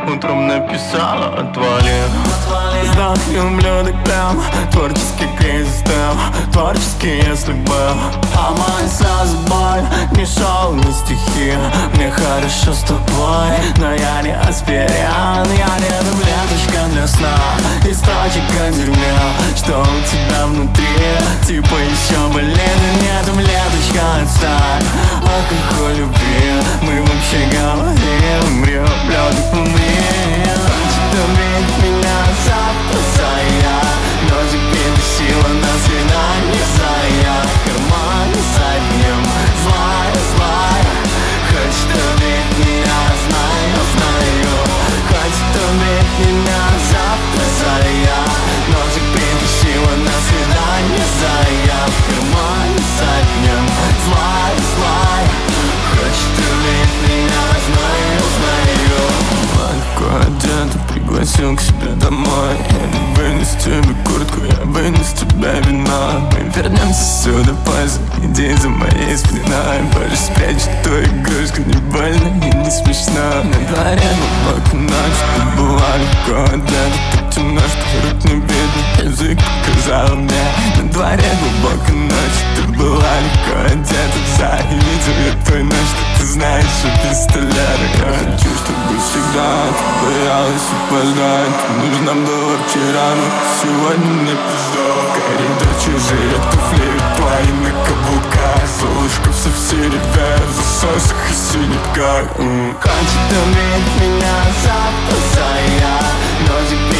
утром написала отвали. Вздохнем ублюдок прям, творческий кризис тем, творческий если был. А мой сразу боль, не шоу, не стихи. Мне хорошо с тобой, но я не аспирин. Я не таблеточка для сна и строчек о дерьме, что у тебя внутри, типа еще болит. Нет, таблеточка, отстань, алкоголь любви. Мы вообще говорим, умрем, ублюдок, умри. Добить меня завтра зая, но теперь сила на свидание зая. В кармане заднем злая, злая. Хочет убить меня, знаю, знаю. Хочет убить меня завтра зая, но теперь сила на свидание зая. В кармане заднем злая, злая. Хочет убить меня, знаю, знаю. Легко одета, пригласил к себе домой. Я не вынес тебе куртку, я вынес тебя вино. Мы вернемся сюда позже, иди за моей спиной. Боже, спрячь эту игрушку, не больно и не смешно. На дворе глубокая ночь, ты была легко одета. Так темно, что рук не видно, язык показал мне. На дворе глубокая ночь, ты была легко одета. Завидел я твой ночь, что ты знаешь, что пистолет. Я хочу, чтобы всегда ты боялась опоздать. Нужно было вчера, но сегодня мне пизда. Коридор чужие туфли, твои на каблуках. Солнышко все в сиреве, в засосах и синяках. Хочет убить меня завтра зая, но теперь